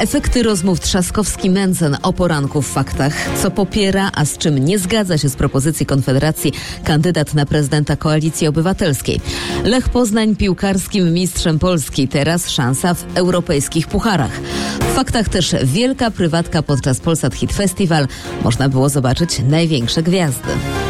Efekty rozmów Trzaskowski-Mencen o poranku w faktach. Co popiera, a z czym nie zgadza się z propozycji Konfederacji kandydat na prezydenta Koalicji Obywatelskiej. Lech Poznań piłkarskim mistrzem Polski. Teraz szansa w europejskich pucharach. W faktach też wielka prywatka podczas Polsat Hit Festival. Można było zobaczyć największe gwiazdy.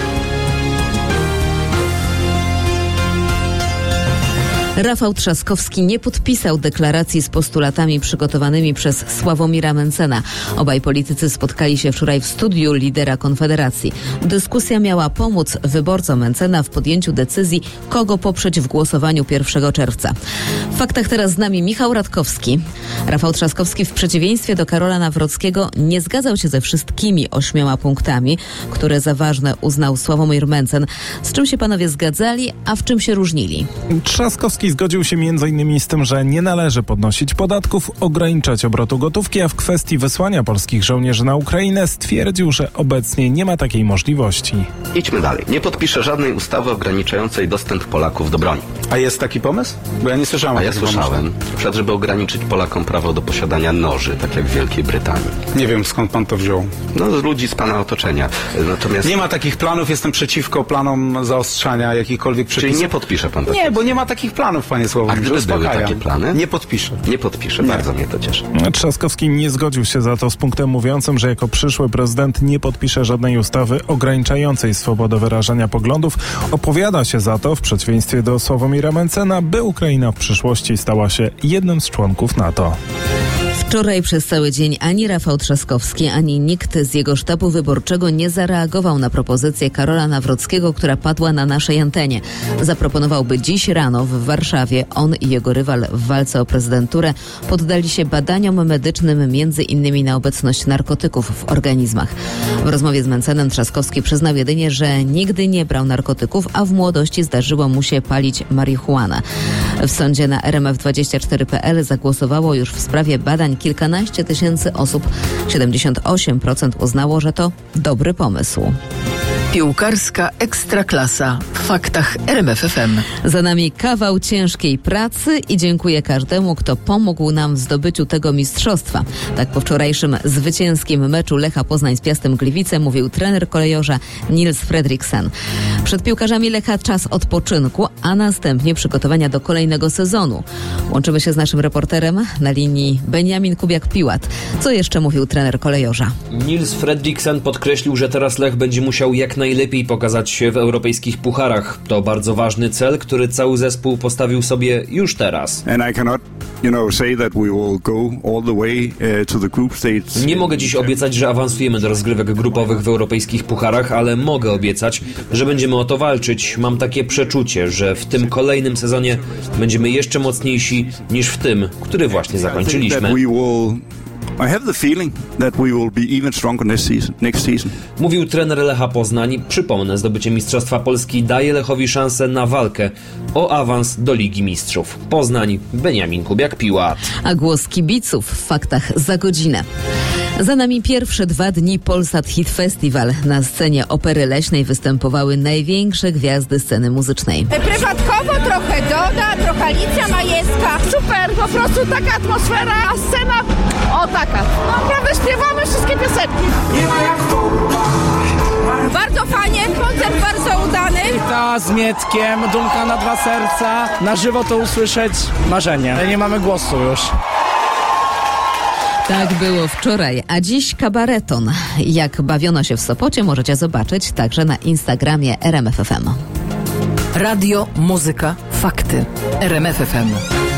Rafał Trzaskowski nie podpisał deklaracji z postulatami przygotowanymi przez Sławomira Mencena. Obaj politycy spotkali się wczoraj w studiu lidera Konfederacji. Dyskusja miała pomóc wyborcom Mencena w podjęciu decyzji, kogo poprzeć w głosowaniu 1 czerwca. W faktach teraz z nami Michał Radkowski. Rafał Trzaskowski w przeciwieństwie do Karola Nawrockiego nie zgadzał się ze wszystkimi 8 punktami, które za ważne uznał Sławomir Mencen. Z czym się panowie zgadzali, a w czym się różnili? Trzaskowski zgodził się m.in. z tym, że nie należy podnosić podatków, ograniczać obrotu gotówki, a w kwestii wysłania polskich żołnierzy na Ukrainę stwierdził, że obecnie nie ma takiej możliwości. Idźmy dalej. Nie podpiszę żadnej ustawy ograniczającej dostęp Polaków do broni. A jest taki pomysł? Bo ja nie słyszałem. A ja słyszałem, żeby ograniczyć Polakom prawo do posiadania noży, tak jak w Wielkiej Brytanii. Nie wiem, skąd pan to wziął. No, z ludzi z pana otoczenia. Natomiast... Nie ma takich planów, jestem przeciwko planom zaostrzania jakichkolwiek przepisów. Czyli nie podpisze pan takich? Nie, bo nie ma takich planów, panie Sławomirze. A gdyby były takie plany? Nie podpiszę. Nie podpiszę, bardzo mnie to cieszy. Trzaskowski nie zgodził się za to z punktem mówiącym, że jako przyszły prezydent nie podpisze żadnej ustawy ograniczającej swobodę wyrażania poglądów. Opowiada się za to, w przeciwieństwie do Sławomira Mencena, by Ukraina w przyszłości stała się jednym z członków NATO. Wczoraj przez cały dzień ani Rafał Trzaskowski, ani nikt z jego sztabu wyborczego nie zareagował na propozycję Karola Nawrockiego, która padła na naszej antenie. Zaproponował, by dziś rano w Warszawie on i jego rywal w walce o prezydenturę poddali się badaniom medycznym, między innymi na obecność narkotyków w organizmach. W rozmowie z Mencenem Trzaskowski przyznał jedynie, że nigdy nie brał narkotyków, a w młodości zdarzyło mu się palić marihuanę. W sądzie na RMF24.pl zagłosowało już w sprawie badań kilkanaście tysięcy osób. 78% uznało, że to dobry pomysł. Piłkarska Ekstraklasa w faktach RMF FM. Za nami kawał ciężkiej pracy i dziękuję każdemu, kto pomógł nam w zdobyciu tego mistrzostwa. Tak po wczorajszym zwycięskim meczu Lecha Poznań z Piastem Gliwice mówił trener kolejorza Nils Fredriksen. Przed piłkarzami Lecha czas odpoczynku, a następnie przygotowania do kolejnego sezonu. Łączymy się z naszym reporterem na linii Beniamin Kubiak-Piłat. Co jeszcze mówił trener kolejorza? Nils Fredriksen podkreślił, że teraz Lech będzie musiał jak najlepiej pokazać się w europejskich pucharach. To bardzo ważny cel, który cały zespół postawił sobie już teraz. Nie mogę dziś obiecać, że awansujemy do rozgrywek grupowych w europejskich pucharach, ale mogę obiecać, że będziemy o to walczyć. Mam takie przeczucie, że w tym kolejnym sezonie będziemy jeszcze mocniejsi niż w tym, który właśnie zakończyliśmy. I have the feeling that we will be even stronger next season. Mówił trener Lecha Poznań. Przypomnę, zdobycie Mistrzostwa Polski daje Lechowi szansę na walkę o awans do Ligi Mistrzów. Poznań, Beniamin Kubiak-Piłat. A głos kibiców w faktach za godzinę. Za nami pierwsze 2 dni Polsat Hit Festival. Na scenie Opery Leśnej występowały największe gwiazdy sceny muzycznej. Prywatkowo trochę Doda, trochę Alicja Majewska. Super, po prostu taka atmosfera, a scena o taka. Naprawdę śpiewamy wszystkie piosenki. Bardzo fajnie, koncert bardzo udany. Ta z Mietkiem, Dumka na 2 serca. Na żywo to usłyszeć marzenie. Nie mamy głosu już. Tak było wczoraj, a dziś kabareton. Jak bawiono się w Sopocie, możecie zobaczyć także na Instagramie RMF FM. Radio, muzyka, fakty. RMF FM.